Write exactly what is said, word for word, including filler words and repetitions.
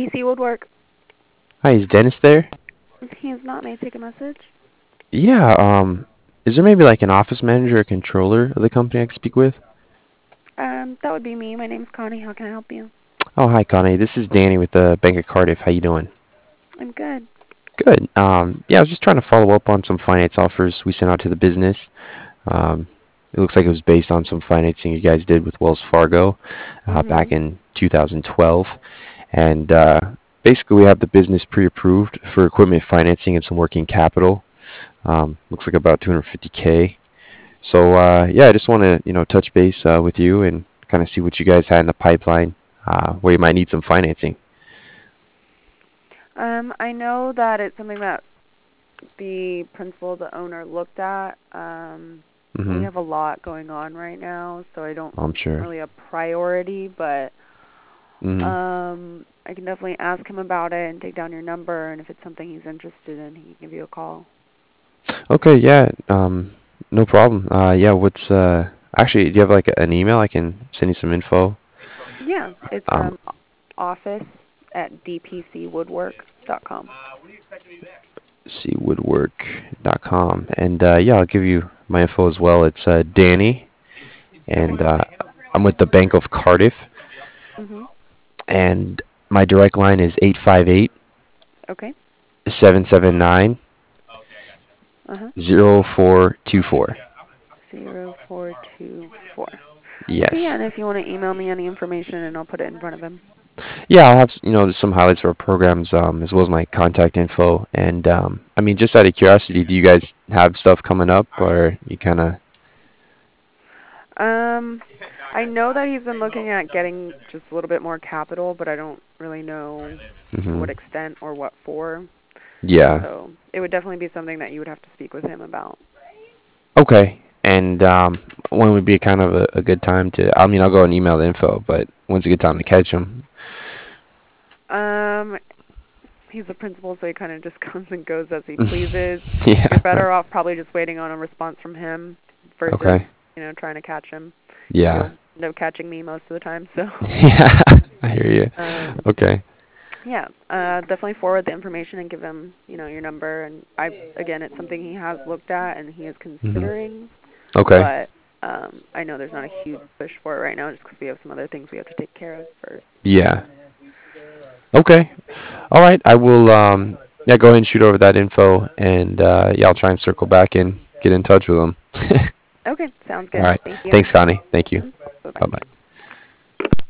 P C Woodwork. Hi, is Dennis there? He is not. May I take a message? Yeah, um, is there maybe like an office manager or controller of the company I could speak with? Um, that would be me. My name's Connie. How can I help you? Oh, hi, Connie. This is Danny with the Bank of Cardiff. How you doing? I'm good. Good. Um, yeah, I was just trying to follow up on some finance offers we sent out to the business. Um, it looks like it was based on some financing you guys did with Wells Fargo uh, back Mhm. in two thousand twelve. And uh, basically, we have the business pre-approved for equipment financing and some working capital. Um, looks like about two hundred fifty K. So uh, yeah, I just want to you know touch base uh, with you and kind of see what you guys had in the pipeline uh, where you might need some financing. Um, I know that it's something that the principal, the owner, looked at. Um, we Mm-hmm. have a lot going on right now, so I don't I'm sure. really a priority, but Mm-hmm. um, I can definitely ask him about it and take down your number, and if it's something he's interested in, he can give you a call. Okay, yeah, um, no problem. Uh, yeah, what's uh, actually, do you have like an email I can send you some info? Yeah, it's Um, um office at d p c woodwork dot com. see woodwork dot com, and uh, yeah, I'll give you my info as well. It's uh, Danny, Okay. and uh, I'm with the Bank of Cardiff, Mhm. and my direct line is eight five eight, Okay. seven seven nine, Uh huh. zero four two four. Zero four two four. Okay, yeah, Yes. and if you want to email me any information, and I'll put it in front of him. Yeah, I'll have you know some highlights of our programs um, as well as my contact info. And um, I mean, just out of curiosity, do you guys have stuff coming up, or you kind of? Um, I know that he's been looking at getting just a little bit more capital, but I don't really know to Hmm. what extent or what for. Yeah. So it would definitely be something that you would have to speak with him about. Okay. And um, when would be kind of a, a good time to? I mean, I'll go and email the info, but when's a good time to catch them? Um, he's a principal, so he kind of just comes and goes as he pleases. You're Yeah. better off probably just waiting on a response from him versus, Okay. you know, trying to catch him. Yeah. You'll end up catching me most of the time, so. Yeah. I hear you. um, Okay. yeah, uh, definitely forward the information and give him, you know, your number. And I, again, it's something he has looked at and he is Hmm. considering, Okay. but um, I know there's not a huge push for it right now, just because we have some other things we have to take care of first. Yeah. Okay. All right. I will. Um. Yeah. Go ahead and shoot over that info, and uh, yeah, I'll try and circle back and get in touch with them. Okay, sounds All good. right. Thank you. Thanks, Connie. Thank you. Bye bye. Bye bye.